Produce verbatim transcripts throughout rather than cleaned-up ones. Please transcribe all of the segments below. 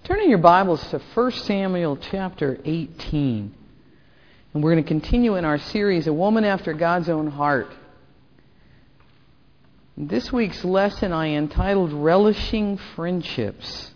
Turn in your Bibles to First Samuel chapter eighteen. And we're going to continue in our series, A Woman After God's Own Heart. This week's lesson I entitled Relishing Friendships.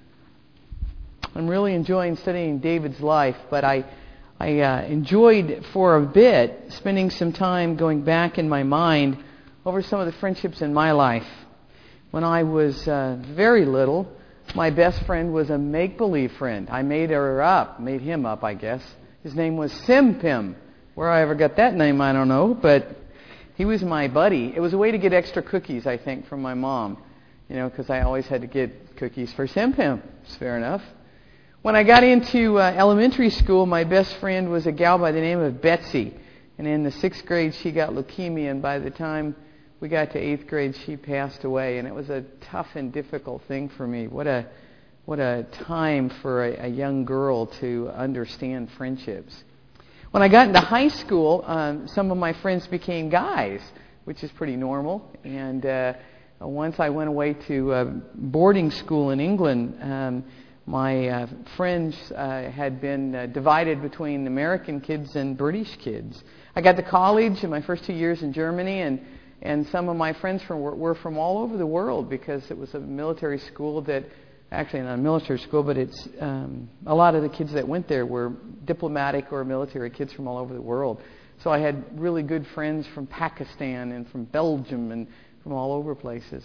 I'm really enjoying studying David's life, but I, I uh, enjoyed for a bit spending some time going back in my mind over some of the friendships in my life. When I was uh, very little, my best friend was a make-believe friend. I made her up, made him up, I guess. His name was Sim Pim. Where I ever got that name, I don't know, but he was my buddy. It was a way to get extra cookies, I think, from my mom, you know, because I always had to get cookies for Sim Pim. It's fair enough. When I got into uh, elementary school, my best friend was a gal by the name of Betsy, and in the sixth grade, she got leukemia, and by the time we got to eighth grade, she passed away, and it was a tough and difficult thing for me. What a what a time for a, a young girl to understand friendships. When I got into high school, um, some of my friends became guys, which is pretty normal. And uh, once I went away to uh, boarding school in England, um, my uh, friends uh, had been uh, divided between American kids and British kids. I got to college in my first two years in Germany, and And some of my friends from, were, were from all over the world because it was a military school that, actually not a military school, but it's um, a lot of the kids that went there were diplomatic or military kids from all over the world. So I had really good friends from Pakistan and from Belgium and from all over places.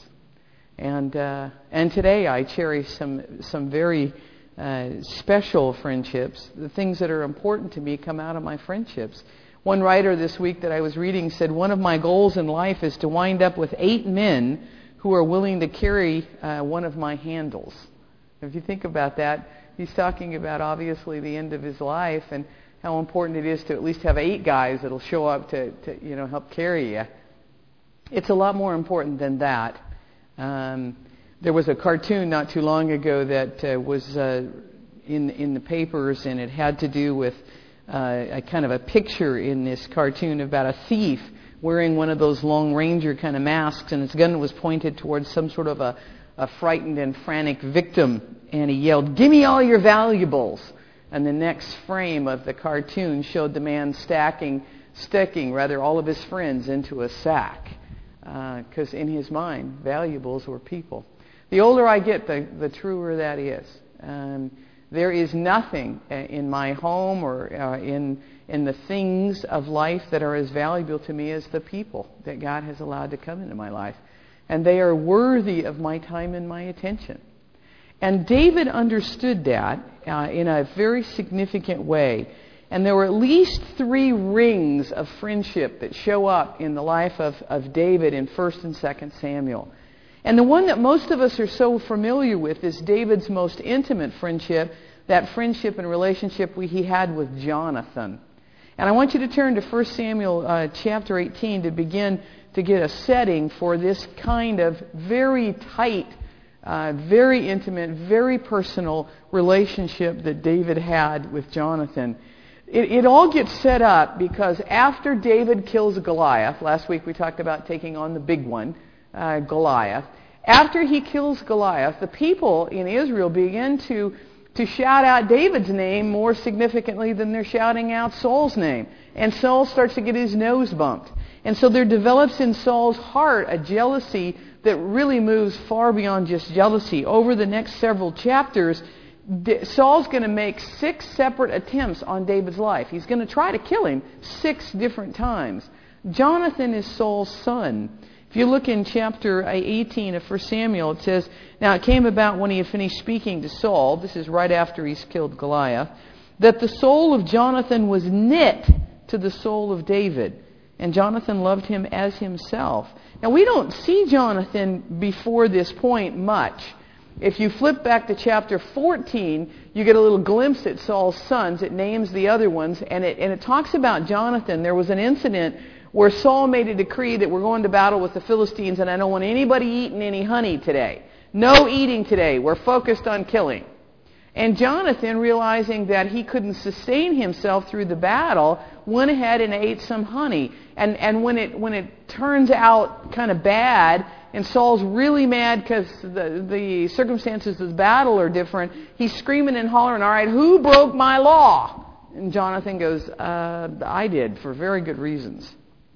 And uh, and today I cherish some some very uh, special friendships. The things that are important to me come out of my friendships. One writer this week that I was reading said, one of my goals in life is to wind up with eight men who are willing to carry uh, one of my handles. If you think about that, he's talking about obviously the end of his life and how important it is to at least have eight guys that'll show up to, to you know, help carry you. It's a lot more important than that. Um, there was a cartoon not too long ago that uh, was uh, in in the papers, and it had to do with Uh, a kind of a picture in this cartoon about a thief wearing one of those Lone Ranger kind of masks, and his gun was pointed towards some sort of a, a frightened and frantic victim, and he yelled, "Give me all your valuables!" And the next frame of the cartoon showed the man stacking, sticking rather all of his friends into a sack, because uh, in his mind, valuables were people. The older I get, the, the truer that is. Um, There is nothing in my home or uh, in in the things of life that are as valuable to me as the people that God has allowed to come into my life. And they are worthy of my time and my attention. And David understood that uh, in a very significant way. And there were at least three rings of friendship that show up in the life of, of David in First and Second Samuel. And the one that most of us are so familiar with is David's most intimate friendship, that friendship and relationship we, he had with Jonathan. And I want you to turn to First Samuel uh, chapter eighteen to begin to get a setting for this kind of very tight, uh, very intimate, very personal relationship that David had with Jonathan. It, it all gets set up because after David kills Goliath, last week we talked about taking on the big one, Uh, Goliath. After he kills Goliath, the people in Israel begin to to shout out David's name more significantly than they're shouting out Saul's name. And Saul starts to get his nose bumped. And so there develops in Saul's heart a jealousy that really moves far beyond just jealousy. Over the next several chapters, Saul's going to make six separate attempts on David's life. He's going to try to kill him six different times. Jonathan is Saul's son. If you look in chapter eighteen of First Samuel, it says, "Now it came about when he had finished speaking to Saul," this is right after he's killed Goliath, "that the soul of Jonathan was knit to the soul of David, and Jonathan loved him as himself." Now we don't see Jonathan before this point much. If you flip back to chapter fourteen, you get a little glimpse at Saul's sons. It names the other ones, and it, and it talks about Jonathan. There was an incident where Saul made a decree that we're going to battle with the Philistines, and I don't want anybody eating any honey today. No eating today. We're focused on killing. And Jonathan, realizing that he couldn't sustain himself through the battle, went ahead and ate some honey. And and when it when it turns out kind of bad, and Saul's really mad because the, the circumstances of the battle are different. He's screaming and hollering, all right, who broke my law? And Jonathan goes, uh, I did, for very good reasons.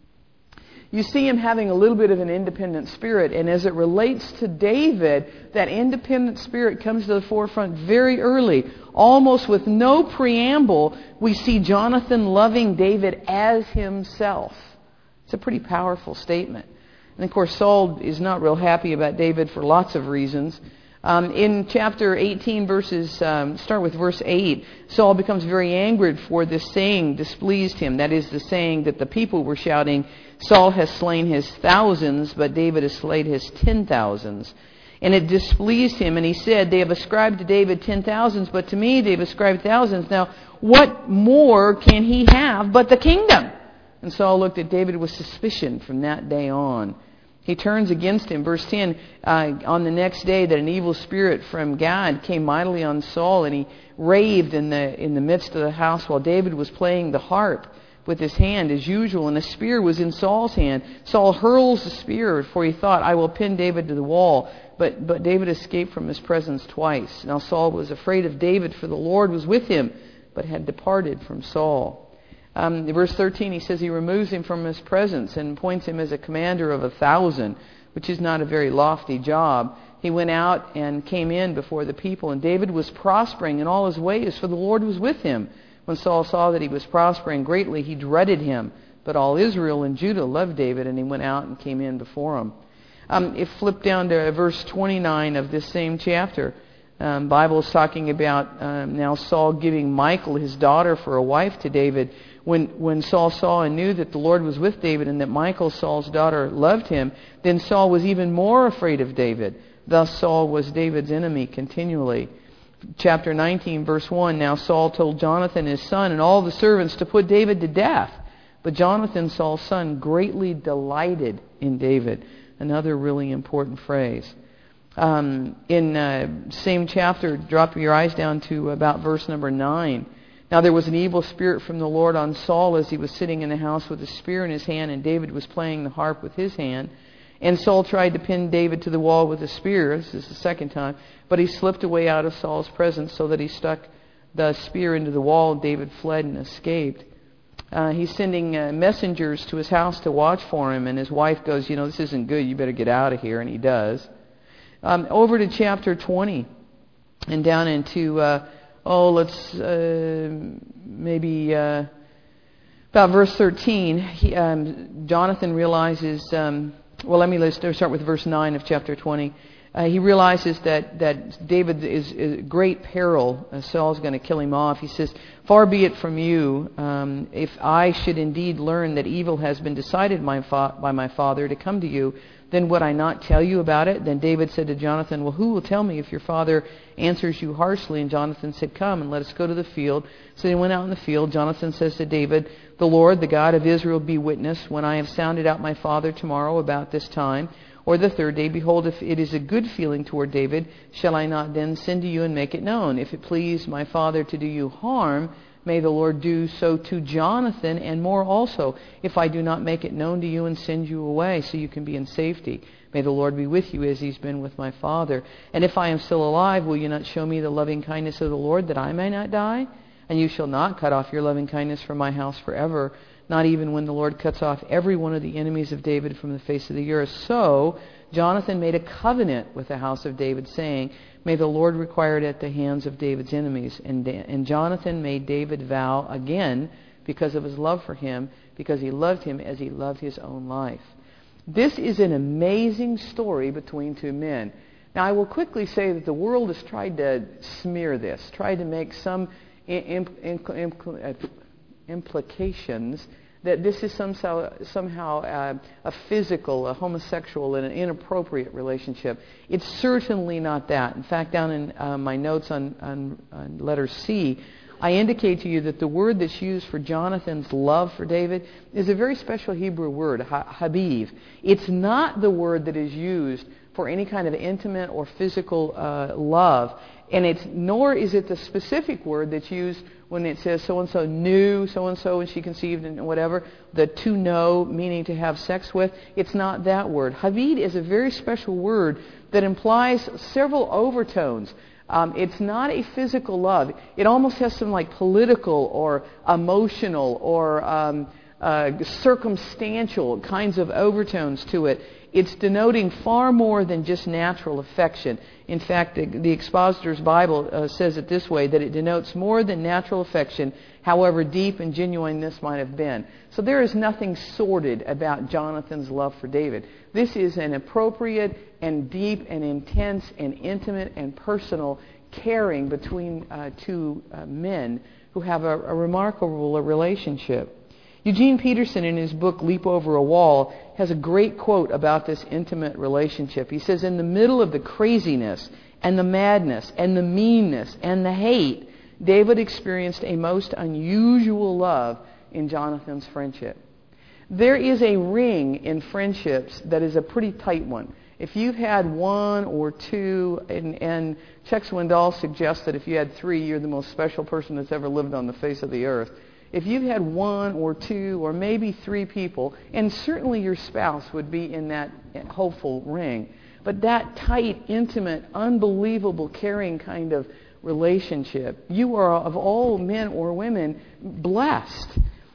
You see him having a little bit of an independent spirit, and as it relates to David, that independent spirit comes to the forefront very early. Almost with no preamble, we see Jonathan loving David as himself. It's a pretty powerful statement. And of course, Saul is not real happy about David for lots of reasons. Um, in chapter eighteen, verses, um, start with verse eight, Saul becomes very angered for this saying displeased him. That is the saying that the people were shouting, Saul has slain his thousands, but David has slain his ten thousands. And it displeased him, and he said, they have ascribed to David ten thousands, but to me they've ascribed thousands. Now, what more can he have but the kingdom? And Saul looked at David with suspicion from that day on. He turns against him. Verse ten, uh, on the next day that an evil spirit from God came mightily on Saul, and he raved in the in the midst of the house while David was playing the harp with his hand as usual, and a spear was in Saul's hand. Saul hurls the spear, for he thought, I will pin David to the wall. But, but David escaped from his presence twice. Now Saul was afraid of David, for the Lord was with him, but had departed from Saul. Um, in verse thirteen, he says he removes him from his presence and appoints him as a commander of a thousand, which is not a very lofty job. He went out and came in before the people, and David was prospering in all his ways, for the Lord was with him. When Saul saw that he was prospering greatly, he dreaded him. But all Israel and Judah loved David, and he went out and came in before him. Um, if flip down to verse twenty-nine of this same chapter, um, Bible is talking about um, now Saul giving Michal, his daughter, for a wife to David. When when Saul saw and knew that the Lord was with David and that Michal, Saul's daughter, loved him, then Saul was even more afraid of David. Thus Saul was David's enemy continually. Chapter nineteen, verse one, now Saul told Jonathan, his son, and all the servants to put David to death. But Jonathan, Saul's son, greatly delighted in David. Another really important phrase. Um, in uh, same chapter, drop your eyes down to about verse number nine. Now there was an evil spirit from the Lord on Saul as he was sitting in the house with a spear in his hand, and David was playing the harp with his hand. And Saul tried to pin David to the wall with a spear. This is the second time. But he slipped away out of Saul's presence so that he stuck the spear into the wall. David fled and escaped. Uh, he's sending uh, messengers to his house to watch for him. And his wife goes, you know, this isn't good. You better get out of here. And he does. Um, over to chapter twenty. And down into, uh, oh, let's uh, maybe... Uh, about verse thirteen. He, um, Jonathan realizes... Um, Well, let me let's start with verse nine of chapter twenty. Uh, he realizes that, that David is in great peril. Uh, Saul's going to kill him off. He says, far be it from you, um, if I should indeed learn that evil has been decided my fa- by my father to come to you, then would I not tell you about it? Then David said to Jonathan, well, who will tell me if your father answers you harshly? And Jonathan said, come and let us go to the field. So they went out in the field. Jonathan says to David, the Lord, the God of Israel, be witness, when I have sounded out my father tomorrow about this time, or the third day, behold, if it is a good feeling toward David, shall I not then send to you and make it known? If it please my father to do you harm, may the Lord do so to Jonathan, and more also, if I do not make it known to you and send you away, so you can be in safety. May the Lord be with you as he's been with my father. And if I am still alive, will you not show me the loving kindness of the Lord, that I may not die? And you shall not cut off your loving kindness from my house forever, not even when the Lord cuts off every one of the enemies of David from the face of the earth. So Jonathan made a covenant with the house of David, saying, may the Lord require it at the hands of David's enemies. And, and Jonathan made David vow again because of his love for him, because he loved him as he loved his own life. This is an amazing story between two men. Now, I will quickly say that the world has tried to smear this, tried to make some imp- imp- imp- implications that this is somehow, somehow uh, a physical, a homosexual, and an inappropriate relationship. It's certainly not that. In fact, down in uh, my notes on, on, on letter C, I indicate to you that the word that's used for Jonathan's love for David is a very special Hebrew word, ha- habib. It's not the word that is used for any kind of intimate or physical uh, love. And it's nor is it the specific word that's used when it says so-and-so knew so-and-so when she conceived and whatever, the to know, meaning to have sex with. It's not that word. Havid is a very special word that implies several overtones. Um, it's not a physical love. It almost has some like political or emotional or um, uh, circumstantial kinds of overtones to it. It's denoting far more than just natural affection. In fact, the, the Expositor's Bible uh, says it this way, that it denotes more than natural affection, however deep and genuine this might have been. So there is nothing sordid about Jonathan's love for David. This is an appropriate and deep and intense and intimate and personal caring between uh, two uh, men who have a, a remarkable relationship. Eugene Peterson, in his book Leap Over a Wall, has a great quote about this intimate relationship. He says, in the middle of the craziness and the madness and the meanness and the hate, David experienced a most unusual love in Jonathan's friendship. There is a ring in friendships that is a pretty tight one. If you've had one or two, and, and Chuck Swindoll suggests that if you had three, you're the most special person that's ever lived on the face of the earth. If you've had one or two or maybe three people, and certainly your spouse would be in that hopeful ring, but that tight, intimate, unbelievable, caring kind of relationship, you are, of all men or women, blessed.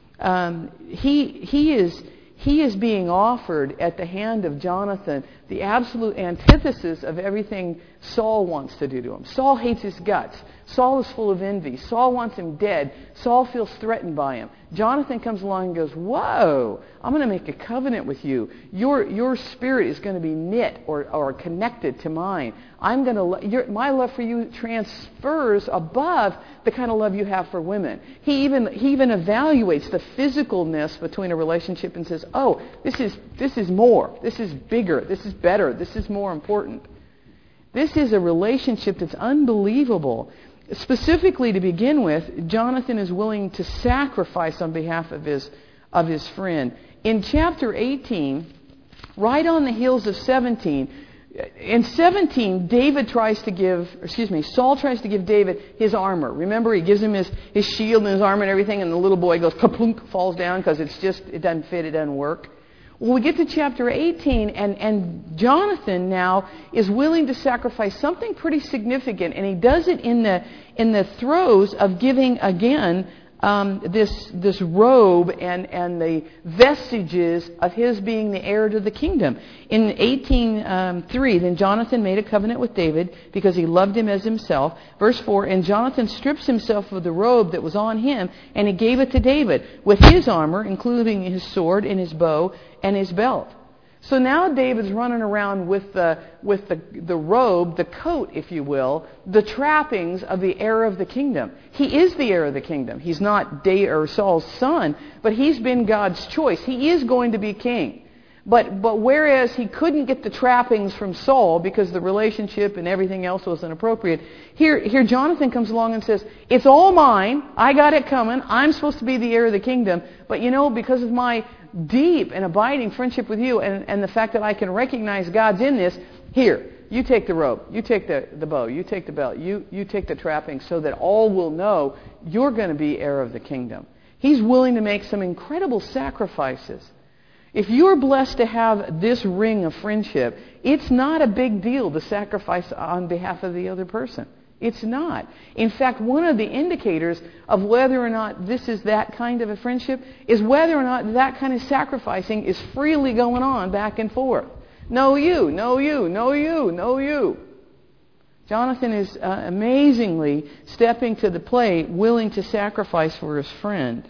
Um, he he is he is being offered at the hand of Jonathan the absolute antithesis of everything Saul wants to do to him. Saul hates his guts. Saul is full of envy. Saul wants him dead. Saul feels threatened by him. Jonathan comes along and goes, whoa, I'm going to make a covenant with you. Your your spirit is going to be knit or, or connected to mine. I'm going to lo- your, my love for you transfers above the kind of love you have for women. He even he even evaluates the physicalness between a relationship and says, oh, this is this is more. This is bigger. This is better. This is more important. This is a relationship that's unbelievable. Specifically, to begin with, Jonathan is willing to sacrifice on behalf of his of his friend. In chapter eighteen, right on the heels of seventeen, in seventeen, David tries to give, excuse me, Saul tries to give David his armor. Remember, he gives him his, his shield and his armor and everything, and the little boy goes kaplunk, falls down because it's just, it doesn't fit, it doesn't work. Well, we get to chapter eighteen, and, and Jonathan now is willing to sacrifice something pretty significant, and he does it in the in the throes of giving again um, this this robe and and the vestiges of his being the heir to the kingdom. In eighteen three, then Jonathan made a covenant with David because he loved him as himself. Verse four, and Jonathan strips himself of the robe that was on him, and he gave it to David with his armor, including his sword and his bow and his belt. So now David's running around with the with the, the robe, the coat, if you will, the trappings of the heir of the kingdom. He is the heir of the kingdom. He's not David or Saul's son, but he's been God's choice. He is going to be king. But but whereas he couldn't get the trappings from Saul because the relationship and everything else wasn't appropriate, here here Jonathan comes along and says, it's all mine. I got it coming. I'm supposed to be the heir of the kingdom. But you know, because of my deep and abiding friendship with you and, and the fact that I can recognize God's in this, here, you take the robe, you take the, the bow, you take the belt, you, you take the trappings so that all will know you're going to be heir of the kingdom. He's willing to make some incredible sacrifices. If you're blessed to have this ring of friendship, it's not a big deal to sacrifice on behalf of the other person. It's not. In fact, one of the indicators of whether or not this is that kind of a friendship is whether or not that kind of sacrificing is freely going on back and forth. No you, no you, no you, no you. Jonathan is uh, amazingly stepping to the plate, willing to sacrifice for his friend.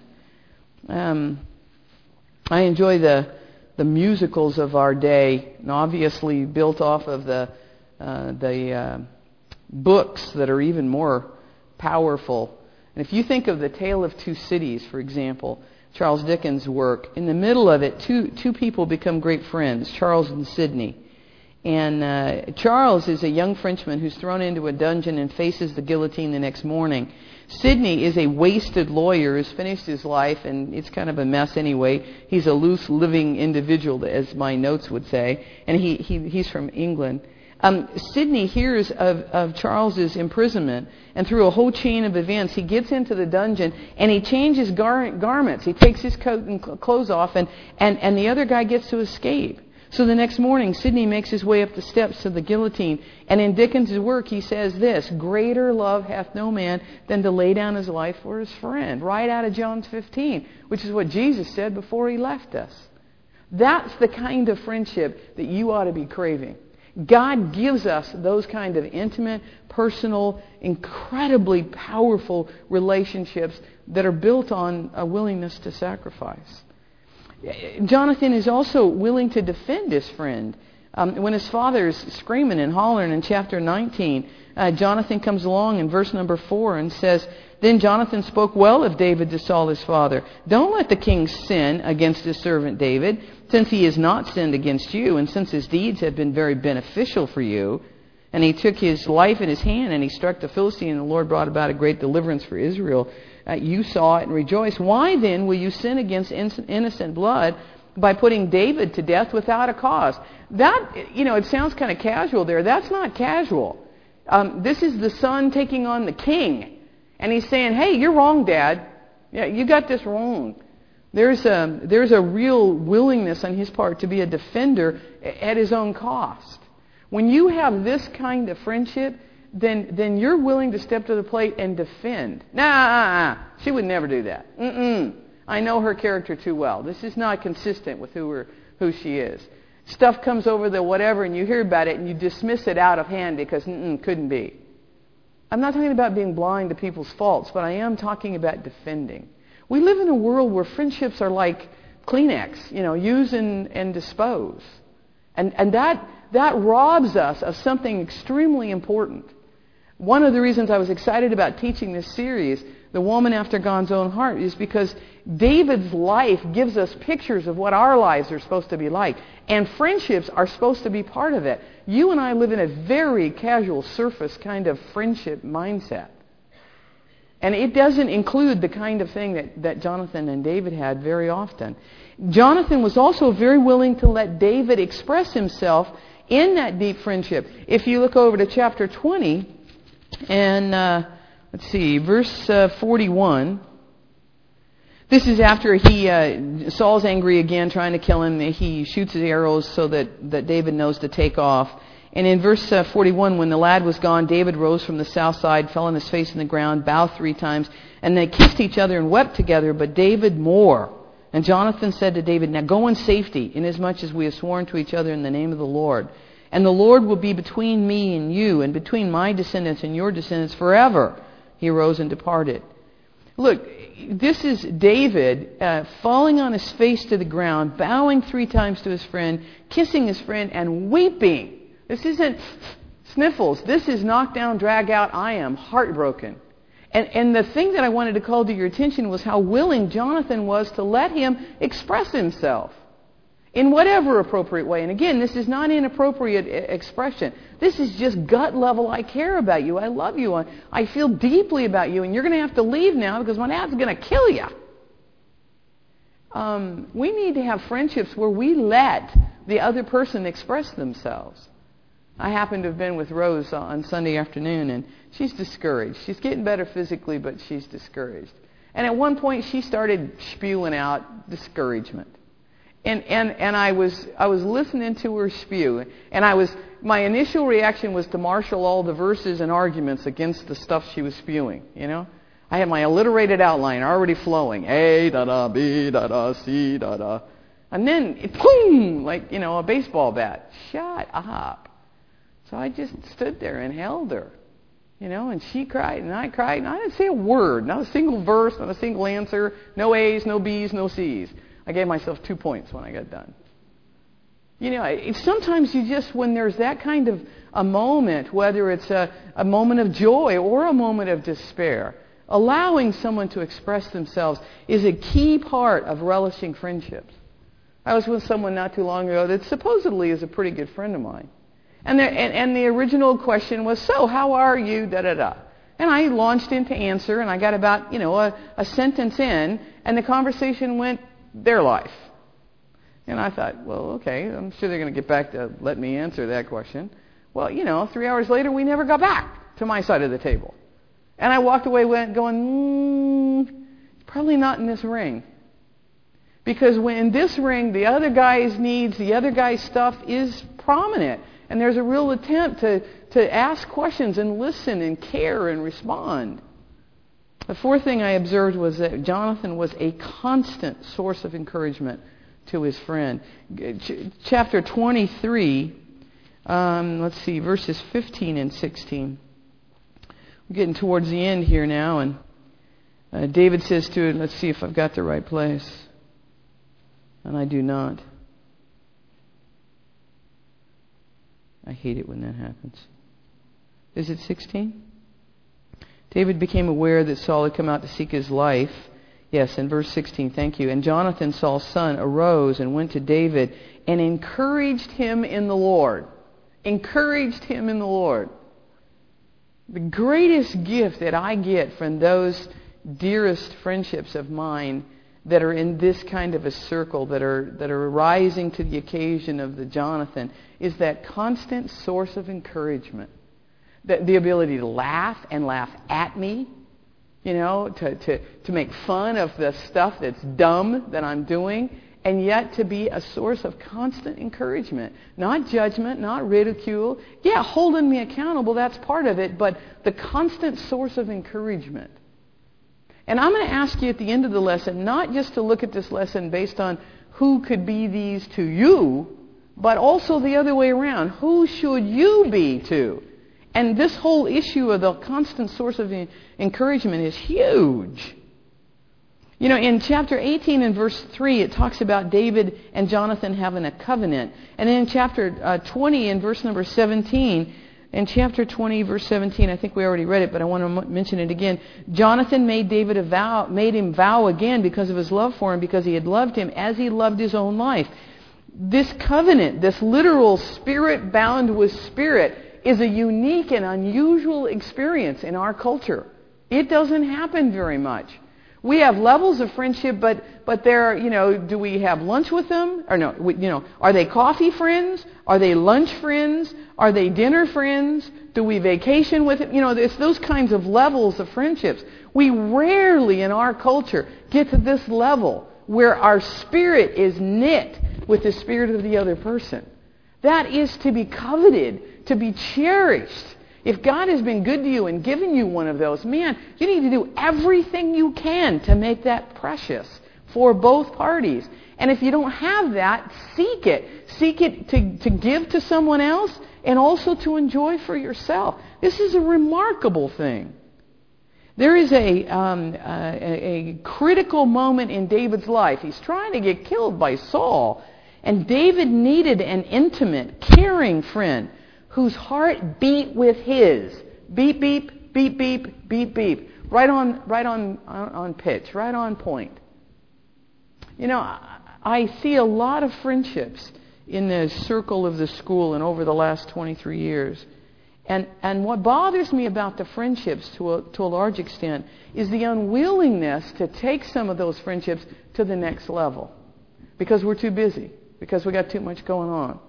Um, I enjoy the the musicals of our day, and obviously built off of the uh, the uh, books that are even more powerful. And if you think of The Tale of Two Cities, for example, Charles Dickens' work, in the middle of it, two two people become great friends, Charles and Sidney. And uh, Charles is a young Frenchman who's thrown into a dungeon and faces the guillotine the next morning. Sidney is a wasted lawyer who's finished his life, and it's kind of a mess anyway. He's a loose living individual, as my notes would say, and he, he he's from England. Um, Sidney hears of, of Charles's imprisonment, and through a whole chain of events, he gets into the dungeon and he changes gar- garments. He takes his coat and cl- clothes off, and, and, and the other guy gets to escape. So the next morning, Sidney makes his way up the steps to the guillotine, and in Dickens' work, he says this: "Greater love hath no man than to lay down his life for his friend," right out of John fifteen, which is what Jesus said before he left us. That's the kind of friendship that you ought to be craving. God gives us those kind of intimate, personal, incredibly powerful relationships that are built on a willingness to sacrifice. Jonathan is also willing to defend his friend. Um, when his father is screaming and hollering in chapter nineteen, uh, Jonathan comes along in verse number four and says, "Then Jonathan spoke well of David to Saul his father. Don't let the king sin against his servant David, since he has not sinned against you, and since his deeds have been very beneficial for you." And he took his life in his hand, and he struck the Philistine, and the Lord brought about a great deliverance for Israel. Uh, you saw it and rejoiced. Why then will you sin against innocent blood by putting David to death without a cause? That, you know, it sounds kind of casual there. That's not casual. Um, this is the son taking on the king. And he's saying, "Hey, you're wrong, Dad. Yeah, you got this wrong." There's a, there's a real willingness on his part to be a defender at his own cost. When you have this kind of friendship, then then you're willing to step to the plate and defend. Nah, she would never do that. Mm-mm. I know her character too well. This is not consistent with who her, who she is. Stuff comes over the whatever, and you hear about it, and you dismiss it out of hand because mm-mm, couldn't be. I'm not talking about being blind to people's faults, but I am talking about defending. We live in a world where friendships are like Kleenex, you know, use and, and dispose. And, and that, that robs us of something extremely important. One of the reasons I was excited about teaching this series, The Woman After God's Own Heart, is because David's life gives us pictures of what our lives are supposed to be like. And friendships are supposed to be part of it. You and I live in a very casual, surface kind of friendship mindset. And it doesn't include the kind of thing that, that Jonathan and David had very often. Jonathan was also very willing to let David express himself in that deep friendship. If you look over to chapter twenty, and uh, let's see, verse uh, forty-one. This is after he uh, Saul's angry again, trying to kill him. He shoots his arrows so that, that David knows to take off. And in verse uh, forty-one, when the lad was gone, David rose from the south side, fell on his face in the ground, bowed three times, and they kissed each other and wept together, but David more. And Jonathan said to David, "Now go in safety, inasmuch as we have sworn to each other in the name of the Lord. And the Lord will be between me and you, and between my descendants and your descendants forever." He arose and departed. Look, this is David uh, falling on his face to the ground, bowing three times to his friend, kissing his friend, and weeping. This isn't sniffles. This is knock down, drag out. I am heartbroken. And, and the thing that I wanted to call to your attention was how willing Jonathan was to let him express himself in whatever appropriate way. And again, this is not inappropriate expression. This is just gut level. I care about you. I love you. I, I feel deeply about you. And you're going to have to leave now because my dad's going to kill you. Um, we need to have friendships where we let the other person express themselves. I happened to have been with Rose on Sunday afternoon, and she's discouraged. She's getting better physically, but she's discouraged. And at one point, she started spewing out discouragement. And and and I was I was listening to her spew, and I was my initial reaction was to marshal all the verses and arguments against the stuff she was spewing. You know, I had my alliterated outline already flowing: A da da B da da C da da, and then it, boom, like you know a baseball bat. Shut up. So I just stood there and held her, you know, and she cried and I cried, and I didn't say a word, not a single verse, not a single answer, no A's, no B's, no C's. I gave myself two points when I got done. You know, it's sometimes you just, when there's that kind of a moment, whether it's a, a moment of joy or a moment of despair, allowing someone to express themselves is a key part of relishing friendships. I was with someone not too long ago that supposedly is a pretty good friend of mine. And the, and, and the original question was, "So, how are you, da-da-da?" And I launched into answer, and I got about, you know, a, a sentence in, and the conversation went, "Their life." And I thought, well, okay, I'm sure they're going to get back to let me answer that question. Well, you know, three hours later, we never got back to my side of the table. And I walked away went going, mm, probably not in this ring. Because when in this ring, the other guy's needs, the other guy's stuff is prominent. And there's a real attempt to, to ask questions and listen and care and respond. The fourth thing I observed was that Jonathan was a constant source of encouragement to his friend. Ch- chapter twenty-three, um, let's see, verses fifteen and sixteen. We're getting towards the end here now, and uh, David says to it, let's see if I've got the right place. And I do not. I hate it when that happens. Is it sixteen? David became aware that Saul had come out to seek his life. Yes, in verse sixteen, thank you. And Jonathan, Saul's son, arose and went to David and encouraged him in the Lord. Encouraged him in the Lord. The greatest gift that I get from those dearest friendships of mine that are in this kind of a circle, that are that are rising to the occasion of the Jonathan, is that constant source of encouragement. The, the ability to laugh and laugh at me, you know, to, to, to make fun of the stuff that's dumb that I'm doing, and yet to be a source of constant encouragement. Not judgment, not ridicule. Yeah, holding me accountable, that's part of it, but the constant source of encouragement. And I'm going to ask you at the end of the lesson, not just to look at this lesson based on who could be these to you, but also the other way around. Who should you be to? And this whole issue of the constant source of encouragement is huge. You know, in chapter eighteen and verse three, it talks about David and Jonathan having a covenant. And then in chapter uh, twenty and verse number seventeen, in chapter twenty, verse seventeen, I think we already read it, but I want to m- mention it again. Jonathan made David a vow, made him vow again because of his love for him, because he had loved him as he loved his own life. This covenant, this literal spirit bound with spirit, is a unique and unusual experience in our culture. It doesn't happen very much. We have levels of friendship, but but there, you know, do we have lunch with them? Or no, we, you know, are they coffee friends? Are they lunch friends? Are they dinner friends? Do we vacation with them? You know, it's those kinds of levels of friendships. We rarely in our culture get to this level where our spirit is knit with the spirit of the other person. That is to be coveted, to be cherished. If God has been good to you and given you one of those, man, you need to do everything you can to make that precious for both parties. And if you don't have that, seek it. Seek it to, to give to someone else and also to enjoy for yourself. This is a remarkable thing. There is a, um, a, a critical moment in David's life. He's trying to get killed by Saul. And David needed an intimate, caring friend whose heart beat with his. Beep, beep, beep, beep, beep, beep. Right on, right on, on, on pitch, right on point. You know, I, I see a lot of friendships in the circle of the school and over the last twenty-three years. And and what bothers me about the friendships to a, to a large extent is the unwillingness to take some of those friendships to the next level. Because we're too busy. Because we got too much going on.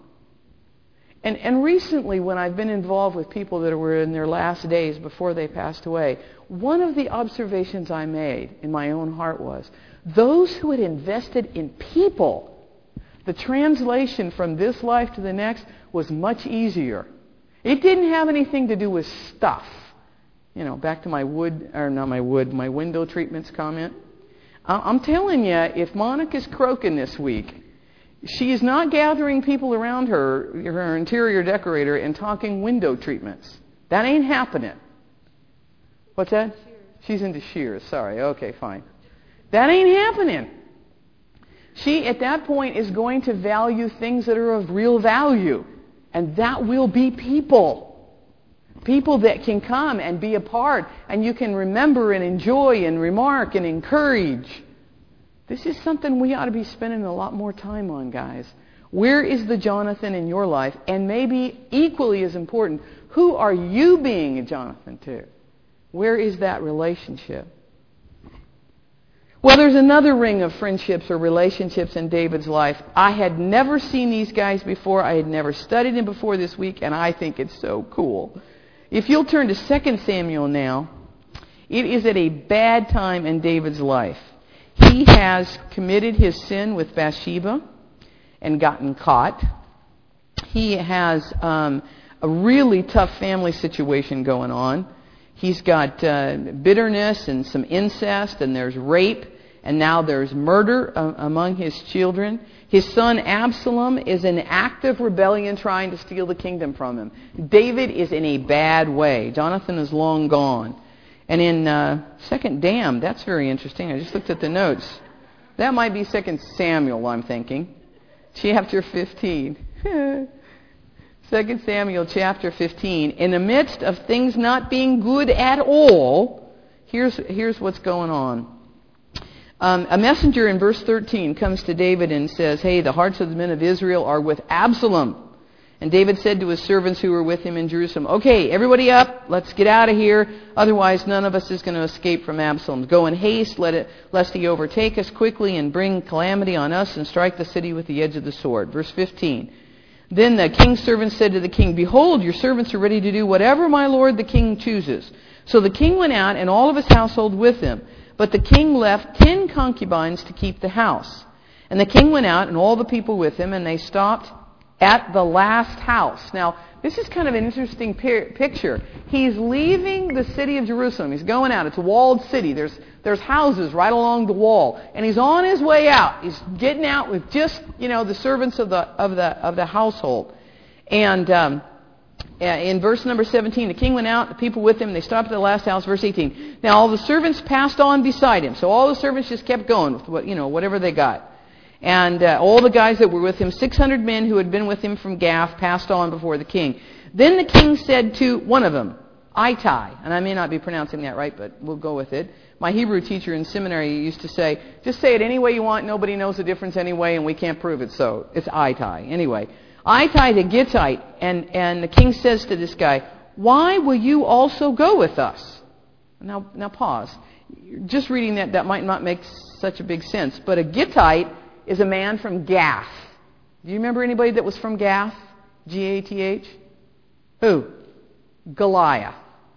And and recently, when I've been involved with people that were in their last days before they passed away, one of the observations I made in my own heart was, those who had invested in people, the translation from this life to the next was much easier. It didn't have anything to do with stuff. You know, back to my wood, or not my wood, my window treatments comment. I'm telling you, if Monica's croaking this week, she is not gathering people around her, her interior decorator, and talking window treatments. That ain't happening. What's that? Shears. She's into shears. Sorry. Okay, fine. That ain't happening. She, at that point, is going to value things that are of real value. And that will be people. People that can come and be a part, and you can remember and enjoy and remark and encourage. This is something we ought to be spending a lot more time on, guys. Where is the Jonathan in your life? And maybe equally as important, who are you being a Jonathan to? Where is that relationship? Well, there's another ring of friendships or relationships in David's life. I had never seen these guys before. I had never studied them before this week, and I think it's so cool. If you'll turn to Second Samuel now, it is at a bad time in David's life. He has committed his sin with Bathsheba and gotten caught. He has um, a really tough family situation going on. He's got uh, bitterness and some incest, and there's rape, and now there's murder uh, among his children. His son Absalom is in active rebellion trying to steal the kingdom from him. David is in a bad way. Jonathan is long gone. And in uh, Second Dam, that's very interesting. I just looked at the notes. That might be Second Samuel, I'm thinking. Chapter fifteen. Second Samuel chapter fifteen. In the midst of things not being good at all, here's, here's what's going on. Um, a messenger in verse thirteen comes to David and says, hey, the hearts of the men of Israel are with Absalom. And David said to his servants who were with him in Jerusalem, okay, everybody up, let's get out of here. Otherwise, none of us is going to escape from Absalom. Go in haste, let it, lest he overtake us quickly and bring calamity on us and strike the city with the edge of the sword. Verse fifteen. Then the king's servants said to the king, behold, your servants are ready to do whatever my lord the king chooses. So the king went out and all of his household with him. But the king left ten concubines to keep the house. And the king went out and all the people with him, and they stopped at the last house. Now, this is kind of an interesting pi- picture. He's leaving the city of Jerusalem. He's going out. It's a walled city. There's there's houses right along the wall, and he's on his way out. He's getting out with just you know the servants of the of the of the household. And um, in verse number seventeen, the king went out, the people with him. They stopped at the last house. Verse eighteen. Now all the servants passed on beside him. So all the servants just kept going with what you know whatever they got. And uh, all the guys that were with him, six hundred men who had been with him from Gath, passed on before the king. Then the king said to one of them, Ittai, and I may not be pronouncing that right, but we'll go with it. My Hebrew teacher in seminary used to say, just say it any way you want, nobody knows the difference anyway, and we can't prove it, so it's Ittai. Anyway, Ittai the Gittite, and, and the king says to this guy, why will you also go with us? Now, now pause. Just reading that, that might not make such a big sense, but a Gittite is a man from Gath. Do you remember anybody that was from Gath? G A T H? Who? Goliath.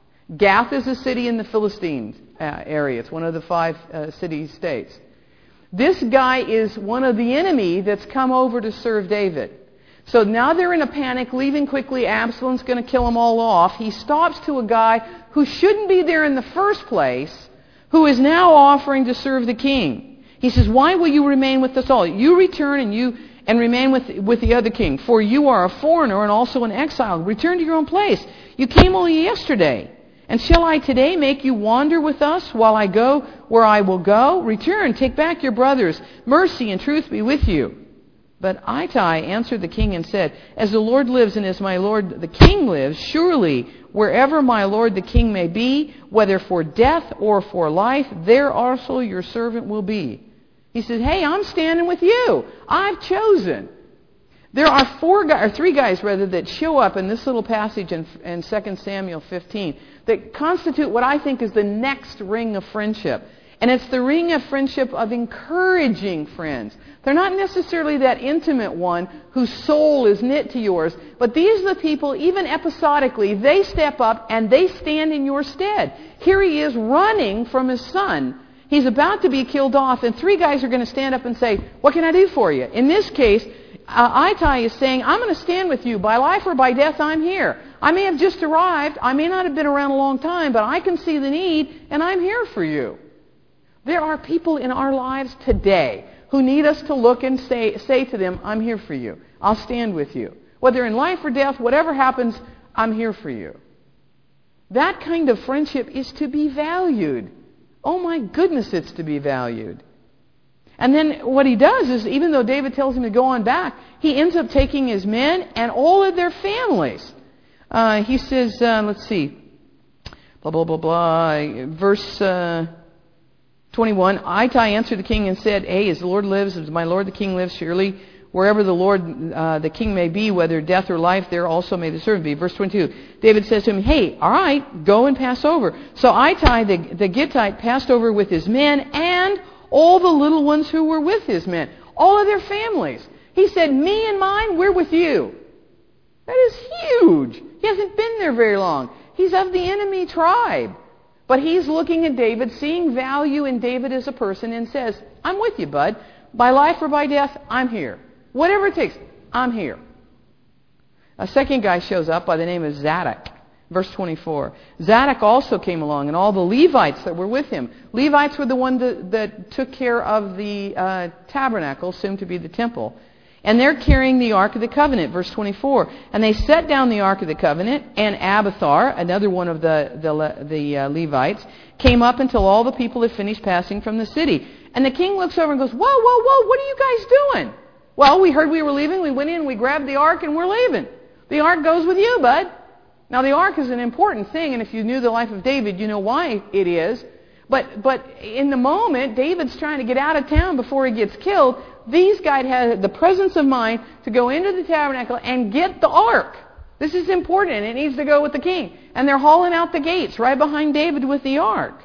Gath is a city in the Philistine uh, area. It's one of the five uh, city-states. This guy is one of the enemy that's come over to serve David. So now they're in a panic, leaving quickly. Absalom's going to kill them all off. He stops to a guy who shouldn't be there in the first place, who is now offering to serve the king. He says, why will you remain with us all? You return and you and remain with, with the other king, for you are a foreigner and also an exile. Return to your own place. You came only yesterday. And shall I today make you wander with us while I go where I will go? Return, take back your brothers. Mercy and truth be with you. But Ittai answered the king and said, as the Lord lives and as my lord the king lives, surely wherever my lord the king may be, whether for death or for life, there also your servant will be. He said, hey, I'm standing with you. I've chosen. There are four guys, or three guys rather, that show up in this little passage in, in Second Samuel fifteen that constitute what I think is the next ring of friendship. And it's the ring of friendship of encouraging friends. They're not necessarily that intimate one whose soul is knit to yours, but these are the people, even episodically, they step up and they stand in your stead. Here he is running from his son. He's about to be killed off, and three guys are going to stand up and say, what can I do for you? In this case, uh, Ittai is saying, I'm going to stand with you. By life or by death, I'm here. I may have just arrived. I may not have been around a long time, but I can see the need, and I'm here for you. There are people in our lives today who need us to look and say, say to them, I'm here for you. I'll stand with you. Whether in life or death, whatever happens, I'm here for you. That kind of friendship is to be valued. Oh my goodness, it's to be valued. And then what he does is, even though David tells him to go on back, he ends up taking his men and all of their families. Uh, he says, uh, let's see, blah, blah, blah, blah, verse uh, twenty-one, Ittai answered the king and said, hey, as the Lord lives, as my lord the king lives, surely wherever the Lord uh, the king may be, whether death or life, there also may the servant be. Verse twenty-two, David says to him, hey, all right, go and pass over. So Ittai the, the Gittite passed over with his men and all the little ones who were with his men, all of their families. He said, me and mine, we're with you. That is huge. He hasn't been there very long. He's of the enemy tribe. But he's looking at David, seeing value in David as a person, and says, I'm with you, bud. By life or by death, I'm here. Whatever it takes, I'm here. A second guy shows up by the name of Zadok. Verse twenty-four. Zadok also came along, and all the Levites that were with him. Levites were the one that, that took care of the uh, tabernacle, soon to be the temple. And they're carrying the Ark of the Covenant, verse twenty-four. And they set down the Ark of the Covenant, and Abiathar, another one of the, the, the uh, Levites, came up until all the people had finished passing from the city. And the king looks over and goes, whoa, whoa, whoa, what are you guys doing? Well, we heard we were leaving. We went in, we grabbed the Ark, and we're leaving. The Ark goes with you, bud. Now, the Ark is an important thing, and if you knew the life of David, you know why it is. But but in the moment, David's trying to get out of town before he gets killed. These guys had the presence of mind to go into the tabernacle and get the Ark. This is important. It needs to go with the king. And they're hauling out the gates right behind David with the Ark.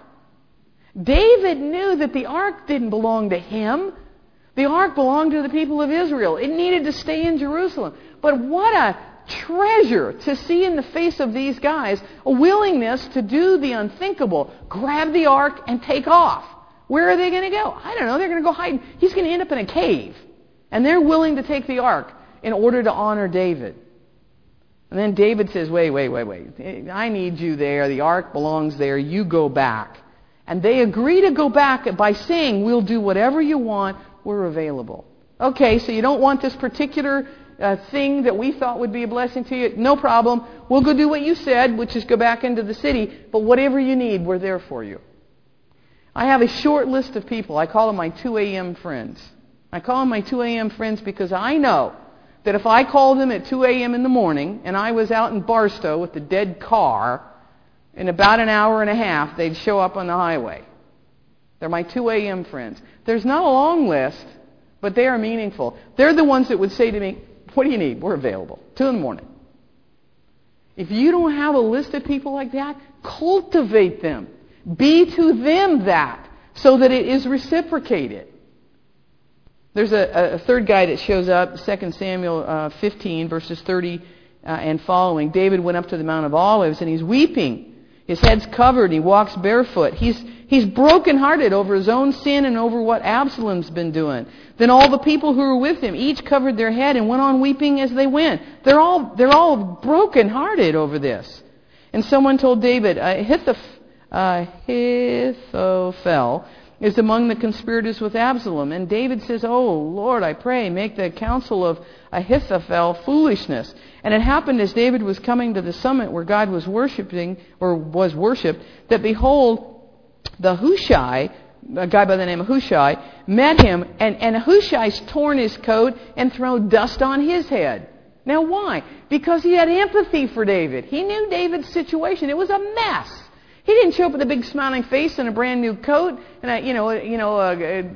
David knew that the Ark didn't belong to him. The Ark belonged to the people of Israel. It needed to stay in Jerusalem. But what a treasure to see in the face of these guys, a willingness to do the unthinkable, grab the Ark and take off. Where are they going to go? I don't know. They're going to go hide. He's going to end up in a cave. And they're willing to take the Ark in order to honor David. And then David says, wait, wait, wait, wait. I need you there. The Ark belongs there. You go back. And they agree to go back by saying, we'll do whatever you want. We're available. Okay, so you don't want this particular uh, thing that we thought would be a blessing to you? No problem. We'll go do what you said, which is go back into the city. But whatever you need, we're there for you. I have a short list of people. I call them my two a.m. friends. I call them my two a.m. friends because I know that if I called them at two a.m. in the morning and I was out in Barstow with the dead car, in about an hour and a half, they'd show up on the highway. They're my two a.m. friends. There's not a long list, but they are meaningful. They're the ones that would say to me, what do you need? We're available. Two in the morning. If you don't have a list of people like that, cultivate them. Be to them that, so that it is reciprocated. There's a, a third guy that shows up, Second Samuel uh, fifteen, verses thirty uh, and following. David went up to the Mount of Olives, and he's weeping. His head's covered. He walks barefoot. He's he's brokenhearted over his own sin and over what Absalom's been doing. Then all the people who were with him each covered their head and went on weeping as they went. They're all they're all brokenhearted over this. And someone told David, Ahithophel, Ahithophel is among the conspirators with Absalom. And David says, oh, Lord, I pray, make the counsel of Ahithophel foolishness. And it happened as David was coming to the summit where God was worshiping, or was worshipped, that behold, the Hushai, a guy by the name of Hushai, met him, and, and Hushai's torn his coat and thrown dust on his head. Now why? Because he had empathy for David. He knew David's situation. It was a mess. He didn't show up with a big smiling face and a brand new coat and a, you know, a, you know, a,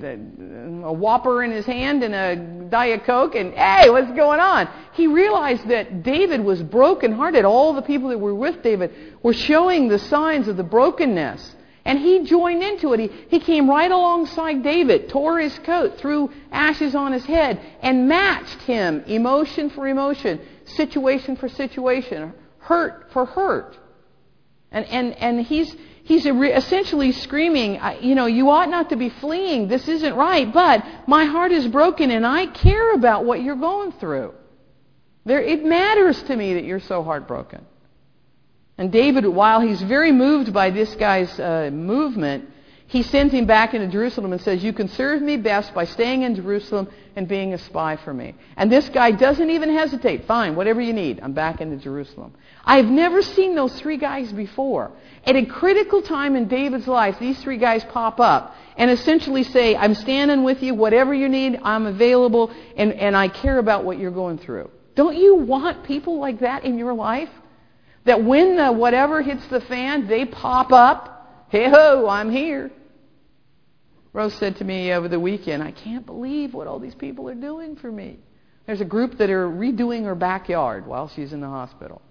a, a Whopper in his hand and a Diet Coke and, hey, what's going on? He realized that David was brokenhearted. All the people that were with David were showing the signs of the brokenness. And he joined into it. He, he came right alongside David, tore his coat, threw ashes on his head, and matched him emotion for emotion, situation for situation, hurt for hurt. And and and he's he's essentially screaming, you know, you ought not to be fleeing. This isn't right. But my heart is broken, and I care about what you're going through. There, it matters to me that you're so heartbroken. And David, while he's very moved by this guy's uh, movement, he sends him back into Jerusalem and says, you can serve me best by staying in Jerusalem and being a spy for me. And this guy doesn't even hesitate. Fine, whatever you need. I'm back into Jerusalem. I've never seen those three guys before. At a critical time in David's life, these three guys pop up and essentially say, I'm standing with you. Whatever you need, I'm available, and, and I care about what you're going through. Don't you want people like that in your life? That when the whatever hits the fan, they pop up. Hey-ho, I'm here. Rose said to me over the weekend, I can't believe what all these people are doing for me. There's a group that are redoing her backyard while she's in the hospital.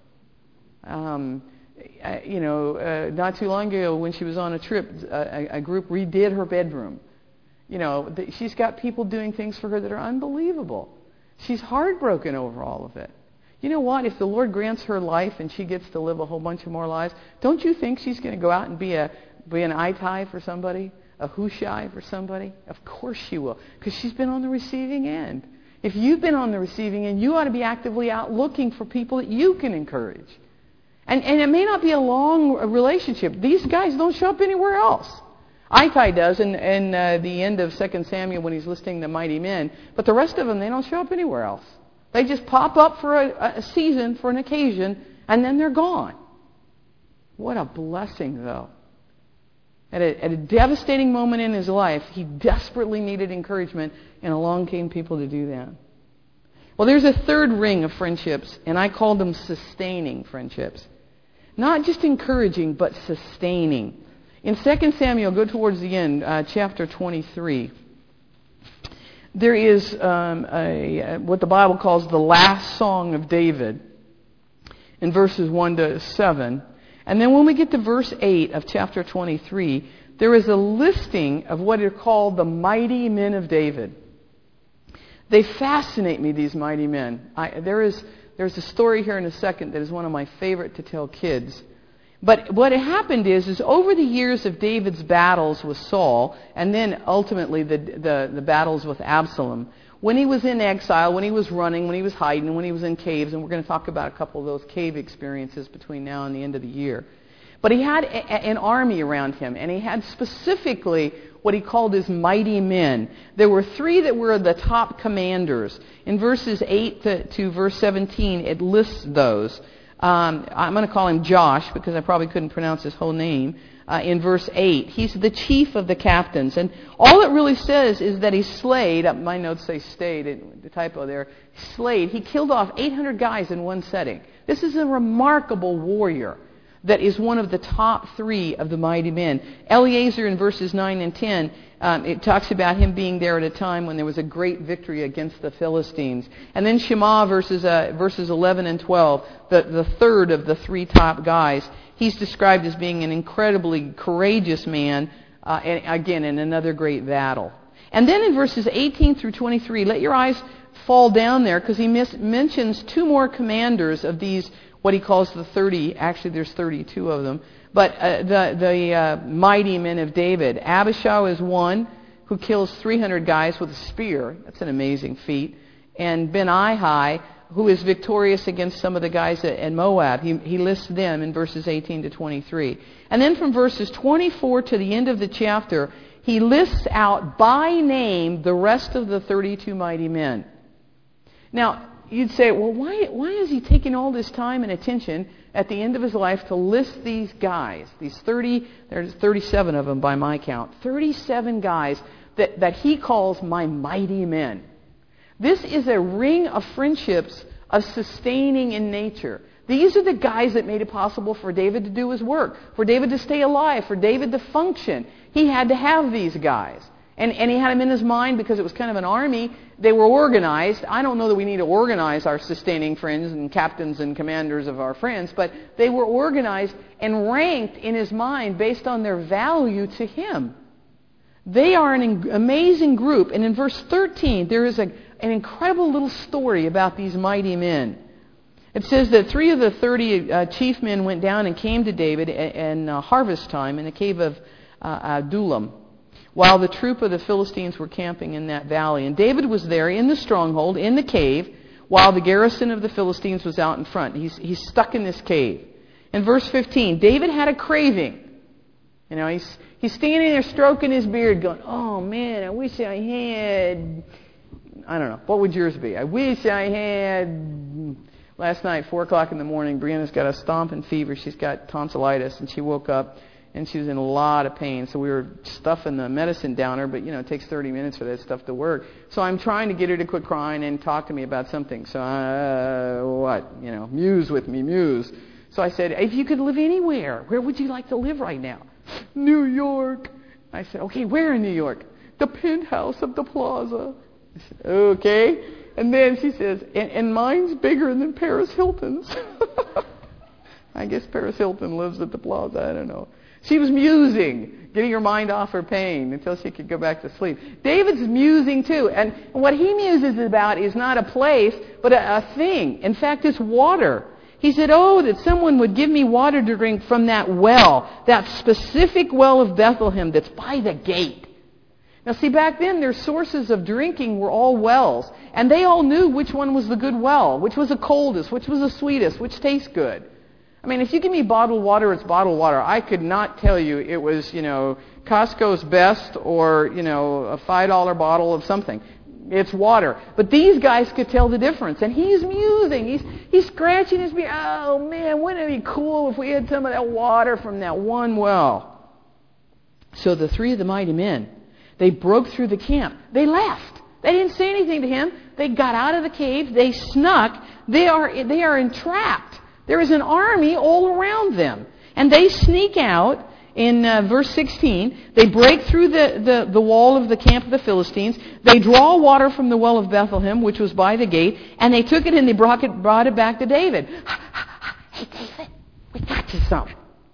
Um, you know, uh, not too long ago when she was on a trip, a, a group redid her bedroom. You know, th- she's got people doing things for her that are unbelievable. She's heartbroken over all of it. You know what? If the Lord grants her life and she gets to live a whole bunch of more lives, don't you think she's going to go out and be a be an Ittai for somebody, a Hushai for somebody? Of course she will, because she's been on the receiving end. If you've been on the receiving end, you ought to be actively out looking for people that you can encourage. And and it may not be a long relationship. These guys don't show up anywhere else. Ittai does in, in uh, the end of Second Samuel when he's listing the mighty men. But the rest of them, they don't show up anywhere else. They just pop up for a, a season, for an occasion, and then they're gone. What a blessing, though. At a, at a devastating moment in his life, he desperately needed encouragement, and along came people to do that. Well, there's a third ring of friendships, and I call them sustaining friendships. Not just encouraging, but sustaining. In Second Samuel, go towards the end, uh, chapter twenty-three. There is um, a, what the Bible calls the last song of David in verses one to seven. And then when we get to verse eight of chapter twenty-three, there is a listing of what are called the mighty men of David. They fascinate me, these mighty men. I, there is there's a story here in a second that is one of my favorite to tell kids. But what had happened is, is over the years of David's battles with Saul, and then ultimately the, the, the battles with Absalom, when he was in exile, when he was running, when he was hiding, when he was in caves, and we're going to talk about a couple of those cave experiences between now and the end of the year. But he had a, an army around him, and he had specifically what he called his mighty men. There were three that were the top commanders. In verses eight to, to verse seventeen, it lists those. Um, I'm going to call him Josh because I probably couldn't pronounce his whole name. Uh, in verse eight, he's the chief of the captains. And all it really says is that he slayed, uh, my notes say stayed, the typo there, slayed. He killed off eight hundred guys in one setting. This is a remarkable warrior that is one of the top three of the mighty men. Eleazar in verses nine and ten, um, it talks about him being there at a time when there was a great victory against the Philistines. And then Shema verses uh, verses eleven and twelve, the, the third of the three top guys. He's described as being an incredibly courageous man, uh, and again, in another great battle. And then in verses eighteen through twenty-three, let your eyes fall down there because he mis- mentions two more commanders of these, what he calls the thirty, actually there's thirty-two of them, but uh, the, the uh, mighty men of David. Abishai is one who kills three hundred guys with a spear. That's an amazing feat. And Ben-Ai, who is victorious against some of the guys in Moab. He, he lists them in verses eighteen to twenty-three. And then from verses twenty-four to the end of the chapter, he lists out by name the rest of the thirty-two mighty men. Now, you'd say, well, why why is he taking all this time and attention at the end of his life to list these guys? These thirty, there's thirty-seven of them by my count. thirty-seven guys that, that he calls my mighty men. This is a ring of friendships of sustaining in nature. These are the guys that made it possible for David to do his work, for David to stay alive, for David to function. He had to have these guys. And, and he had them in his mind because it was kind of an army. They were organized. I don't know that we need to organize our sustaining friends and captains and commanders of our friends, but they were organized and ranked in his mind based on their value to him. They are an amazing group. And in verse thirteen, there is a, an incredible little story about these mighty men. It says that three of the thirty uh, chief men went down and came to David in uh, harvest time in the cave of uh, Adullam, while the troop of the Philistines were camping in that valley. And David was there in the stronghold, in the cave, while the garrison of the Philistines was out in front. He's, he's stuck in this cave. In verse fifteen, David had a craving. You know, he's, he's standing there stroking his beard going, oh man, I wish I had, I don't know, what would yours be? I wish I had, last night, four o'clock in the morning, Brianna's got a stomping fever. She's got tonsillitis, and she woke up and she was in a lot of pain. So we were stuffing the medicine down her, but, you know, it takes thirty minutes for that stuff to work. So I'm trying to get her to quit crying and talk to me about something. So, uh, what? You know, muse with me, muse. So I said, if you could live anywhere, where would you like to live right now? New York. I said, okay, where in New York? The penthouse of the plaza. I said, okay. And then she says, and, and mine's bigger than Paris Hilton's. I guess Paris Hilton lives at the plaza. I don't know. She was musing, getting her mind off her pain until she could go back to sleep. David's musing too. And what he muses about is not a place, but a, a thing. In fact, it's water. He said, oh, that someone would give me water to drink from that well, that specific well of Bethlehem that's by the gate. Now see, back then their sources of drinking were all wells. And they all knew which one was the good well, which was the coldest, which was the sweetest, which tastes good. I mean, if you give me bottled water, it's bottled water. I could not tell you it was, you know, Costco's Best or, you know, a five dollar bottle of something. It's water. But these guys could tell the difference. And he's musing. He's he's scratching his beard. Oh, man, wouldn't it be cool if we had some of that water from that one well? So the three of the mighty men, they broke through the camp. They left. They didn't say anything to him. They got out of the cave. They snuck. They are they are entrapped. There is an army all around them. And they sneak out in uh, verse sixteen. They break through the, the, the wall of the camp of the Philistines. They draw water from the well of Bethlehem, which was by the gate. And they took it and they brought it, brought it back to David. Hey, David, we got you some.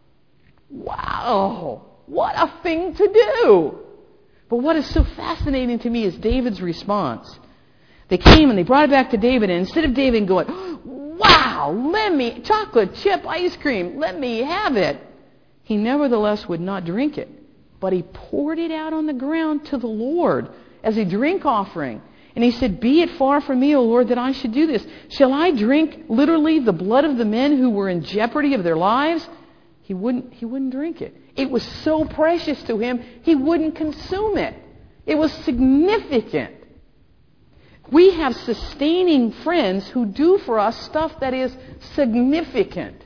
Wow, what a thing to do. But what is so fascinating to me is David's response. They came and they brought it back to David. And instead of David going, wow, let me, chocolate chip ice cream, let me have it, he nevertheless would not drink it. But he poured it out on the ground to the Lord as a drink offering. And he said, be it far from me, O Lord, that I should do this. Shall I drink literally the blood of the men who were in jeopardy of their lives? He wouldn't, he wouldn't drink it. It was so precious to him, he wouldn't consume it. It was significant. We have sustaining friends who do for us stuff that is significant,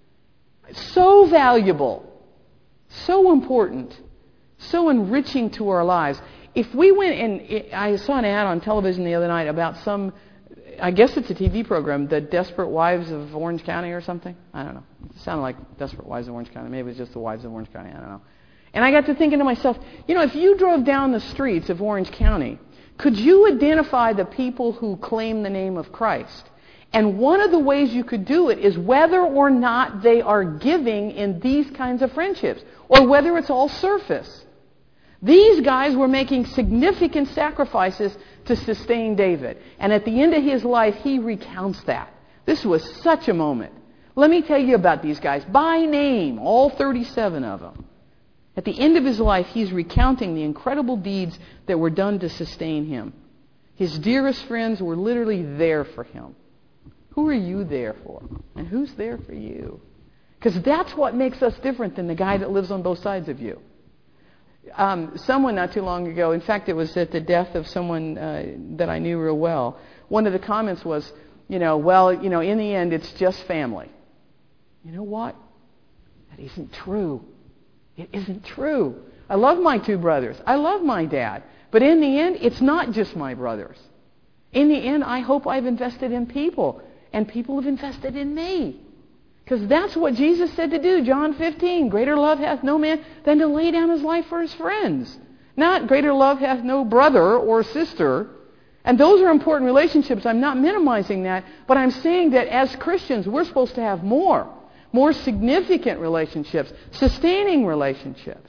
so valuable, so important, so enriching to our lives. If we went and I saw an ad on television the other night about some, I guess it's a T V program, The Desperate Wives of Orange County or something. I don't know. It sounded like Desperate Wives of Orange County. Maybe it was just the Wives of Orange County. I don't know. And I got to thinking to myself, you know, if you drove down the streets of Orange County, could you identify the people who claim the name of Christ? And one of the ways you could do it is whether or not they are giving in these kinds of friendships, or whether it's all surface. These guys were making significant sacrifices to sustain David. And at the end of his life, he recounts that. This was such a moment. Let me tell you about these guys by name, all thirty-seven of them. At the end of his life, he's recounting the incredible deeds that were done to sustain him. His dearest friends were literally there for him. Who are you there for? And who's there for you? Because that's what makes us different than the guy that lives on both sides of you. Um, someone not too long ago, in fact, it was at the death of someone uh, that I knew real well, one of the comments was, you know, well, you know, in the end, it's just family. You know what? That isn't true. It isn't true. I love my two brothers. I love my dad. But in the end, it's not just my brothers. In the end, I hope I've invested in people. And people have invested in me. Because that's what Jesus said to do. John fifteen, greater love hath no man than to lay down his life for his friends. Not greater love hath no brother or sister. And those are important relationships. I'm not minimizing that. But I'm saying that as Christians, we're supposed to have more. More significant relationships, sustaining relationships.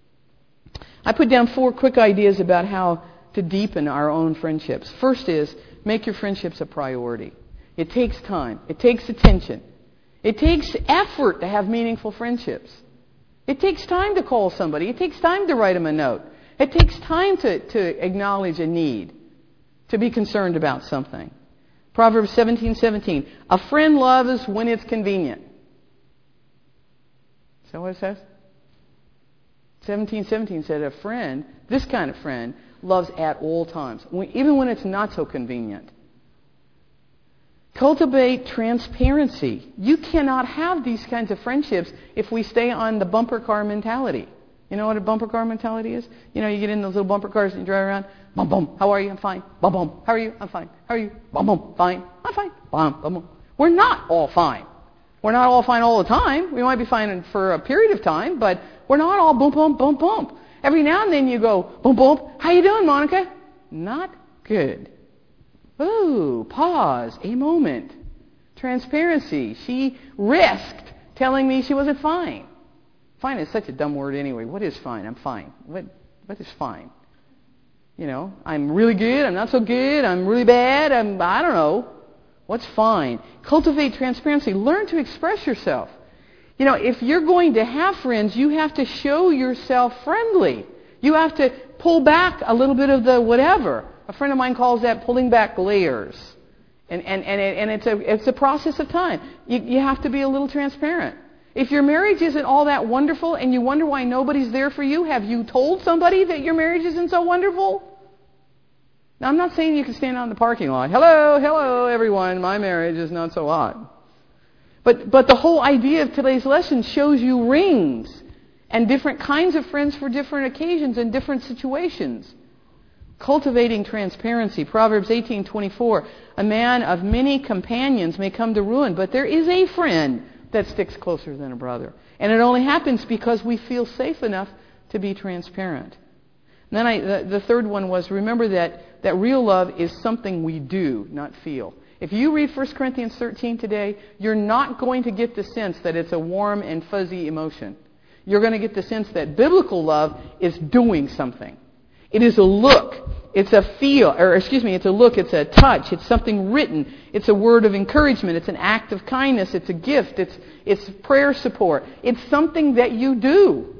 I put down four quick ideas about how to deepen our own friendships. First is, make your friendships a priority. It takes time. It takes attention. It takes effort to have meaningful friendships. It takes time to call somebody. It takes time to write them a note. It takes time to, to acknowledge a need, to be concerned about something. Proverbs seventeen seventeen. A friend loves when it's convenient. Is that what it says? seventeen seventeen said a friend, this kind of friend, loves at all times, even when it's not so convenient. Cultivate transparency. You cannot have these kinds of friendships if we stay on the bumper car mentality. You know what a bumper car mentality is? You know, you get in those little bumper cars and you drive around. Bum, bum. How are you? I'm fine. Bum, bum. How are you? I'm fine. How are you? Bum, bum. Fine. I'm fine. Bum, bum, bum. We're not all fine. We're not all fine all the time. We might be fine for a period of time, but we're not all boom, boom, boom, boom. Every now and then you go, boom, boom. How you doing, Monica? Not good. Ooh, pause, a moment. Transparency. She risked telling me she wasn't fine. Fine is such a dumb word anyway. What is fine? I'm fine. What What is fine? You know, I'm really good. I'm not so good. I'm really bad. I'm, I don't know. What's fine? Cultivate transparency. Learn to express yourself. You know, if you're going to have friends, you have to show yourself friendly. You have to pull back a little bit of the whatever. A friend of mine calls that pulling back layers. And and and, it, and it's a it's a process of time. You, you have to be a little transparent. If your marriage isn't all that wonderful and you wonder why nobody's there for you, have you told somebody that your marriage isn't so wonderful? Now, I'm not saying you can stand out in the parking lot. Hello, hello, everyone. My marriage is not so hot. But but the whole idea of today's lesson shows you rings and different kinds of friends for different occasions and different situations. Cultivating transparency. Proverbs eighteen twenty-four. A man of many companions may come to ruin, but there is a friend that sticks closer than a brother. And it only happens because we feel safe enough to be transparent. And then I, the, the third one was, remember that, that real love is something we do, not feel. If you read First Corinthians thirteen today, you're not going to get the sense that it's a warm and fuzzy emotion. You're going to get the sense that biblical love is doing something. It is a look. It's a feel, or excuse me, it's a look, it's a touch, it's something written, it's a word of encouragement, it's an act of kindness, it's a gift, it's it's prayer support. It's something that you do.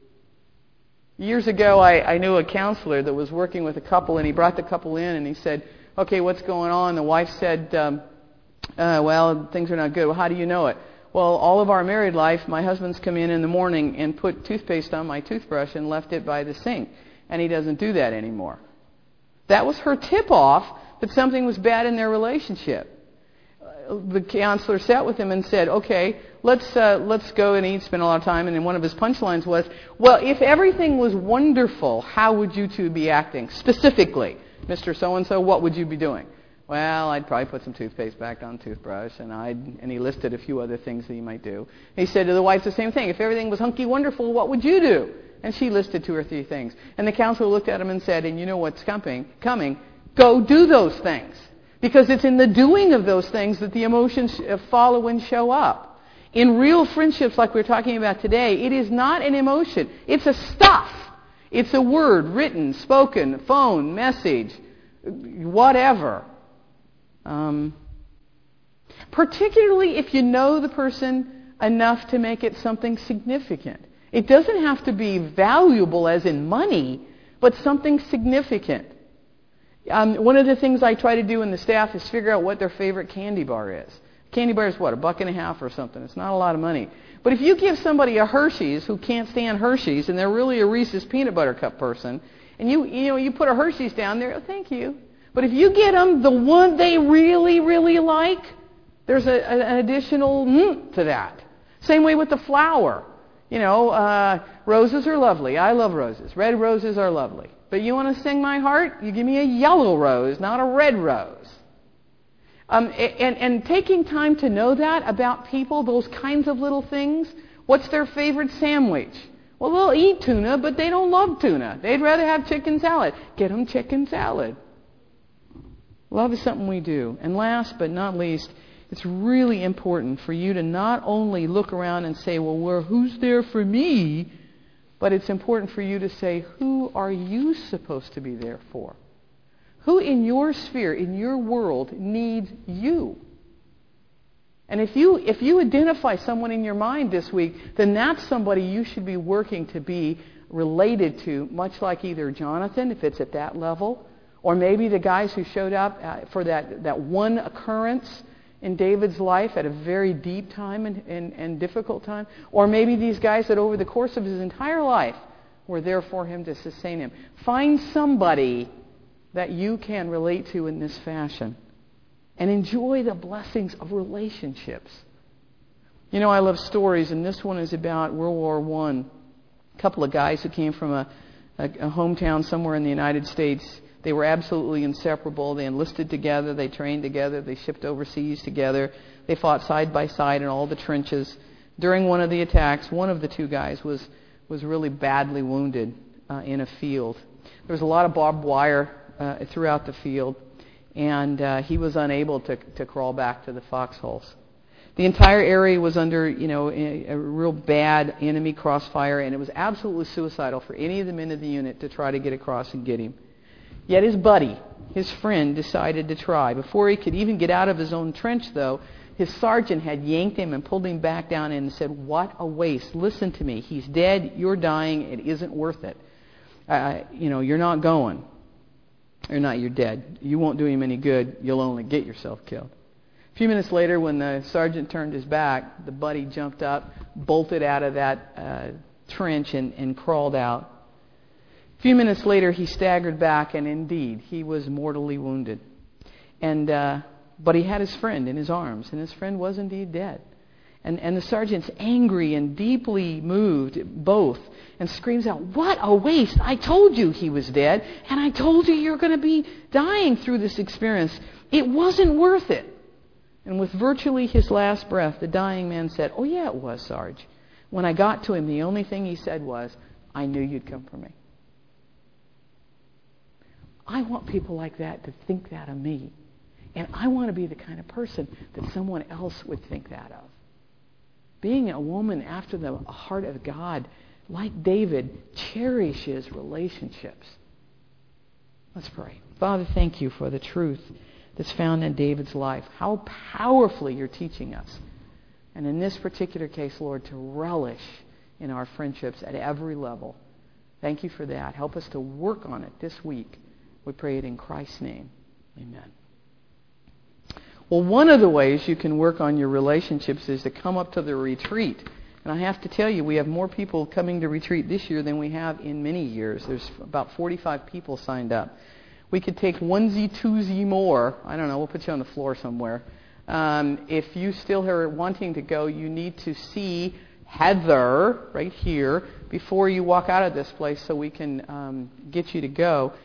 Years ago, I, I knew a counselor that was working with a couple, and he brought the couple in, and he said, okay, what's going on? The wife said, um, uh, well, things are not good. Well, how do you know it? Well, all of our married life, my husband's come in in the morning and put toothpaste on my toothbrush and left it by the sink, and he doesn't do that anymore. That was her tip-off that something was bad in their relationship. The counselor sat with him and said, okay, let's uh, let's go and eat, spend a lot of time. And then one of his punchlines was, well, if everything was wonderful, how would you two be acting? Specifically, Mister So-and-so, what would you be doing? Well, I'd probably put some toothpaste back on the toothbrush, and I'd and he listed a few other things that he might do. He said to the wife the same thing. If everything was hunky wonderful, what would you do? And she listed two or three things. And the counselor looked at him and said, and you know what's coming, coming, go do those things. Because it's in the doing of those things that the emotions follow and show up. In real friendships like we're talking about today, it is not an emotion. It's a stuff. It's a word, written, spoken, phone, message, whatever. Um, particularly if you know the person enough to make it something significant. It doesn't have to be valuable as in money, but something significant. Um, one of the things I try to do in the staff is figure out what their favorite candy bar is. Candy bar is what, a buck and a half or something. It's not a lot of money. But if you give somebody a Hershey's who can't stand Hershey's and they're really a Reese's peanut butter cup person, and you you know you put a Hershey's down there, oh, thank you. But if you get them the one they really, really like, there's a, a, an additional mm to that. Same way with the flower. You know, uh, roses are lovely. I love roses. Red roses are lovely. But you want to sing my heart? You give me a yellow rose, not a red rose. Um, and, and taking time to know that about people, those kinds of little things. What's their favorite sandwich? Well, they'll eat tuna, but they don't love tuna. They'd rather have chicken salad. Get them chicken salad. Love is something we do. And last but not least, it's really important for you to not only look around and say, well, well, who's there for me? But it's important for you to say, who are you supposed to be there for? Who in your sphere, in your world, needs you? And if you if you identify someone in your mind this week, then that's somebody you should be working to be related to, much like either Jonathan, if it's at that level, or maybe the guys who showed up for that, that one occurrence in David's life at a very deep time and, and, and difficult time. Or maybe these guys that over the course of his entire life were there for him to sustain him. Find somebody that you can relate to in this fashion. And enjoy the blessings of relationships. You know, I love stories, and this one is about World War One. A couple of guys who came from a, a, a hometown somewhere in the United States. They were absolutely inseparable. They enlisted together. They trained together. They shipped overseas together. They fought side by side in all the trenches. During one of the attacks, one of the two guys was, was really badly wounded uh, in a field. There was a lot of barbed wire uh, throughout the field, and uh, he was unable to, to crawl back to the foxholes. The entire area was under, you know, a, a real bad enemy crossfire, and it was absolutely suicidal for any of the men of the unit to try to get across and get him. Yet his buddy, his friend, decided to try. Before he could even get out of his own trench, though, his sergeant had yanked him and pulled him back down and said, "What a waste. Listen to me. He's dead. You're dying. It isn't worth it. Uh, you know, you're not going. Or not, you're dead. You won't do him any good. You'll only get yourself killed." A few minutes later, when the sergeant turned his back, the buddy jumped up, bolted out of that uh, trench, and, and crawled out. A few minutes later, he staggered back, and indeed, he was mortally wounded. And uh, but he had his friend in his arms, and his friend was indeed dead. And, and the sergeant's angry and deeply moved, both, and screams out, "What a waste! I told you he was dead, and I told you you're going to be dying through this experience. It wasn't worth it." And with virtually his last breath, the dying man said, "Oh yeah, it was, Sarge. When I got to him, the only thing he said was, 'I knew you'd come for me.'" I want people like that to think that of me. And I want to be the kind of person that someone else would think that of. Being a woman after the heart of God, like David, cherishes relationships. Let's pray. Father, thank you for the truth that's found in David's life. How powerfully you're teaching us. And in this particular case, Lord, to relish in our friendships at every level. Thank you for that. Help us to work on it this week. We pray it in Christ's name. Amen. Well, one of the ways you can work on your relationships is to come up to the retreat. And I have to tell you, we have more people coming to retreat this year than we have in many years. There's about forty-five people signed up. We could take onesie, twosie more. I don't know, we'll put you on the floor somewhere. Um, if you still are wanting to go, you need to see Heather right here before you walk out of this place so we can um, get you to go.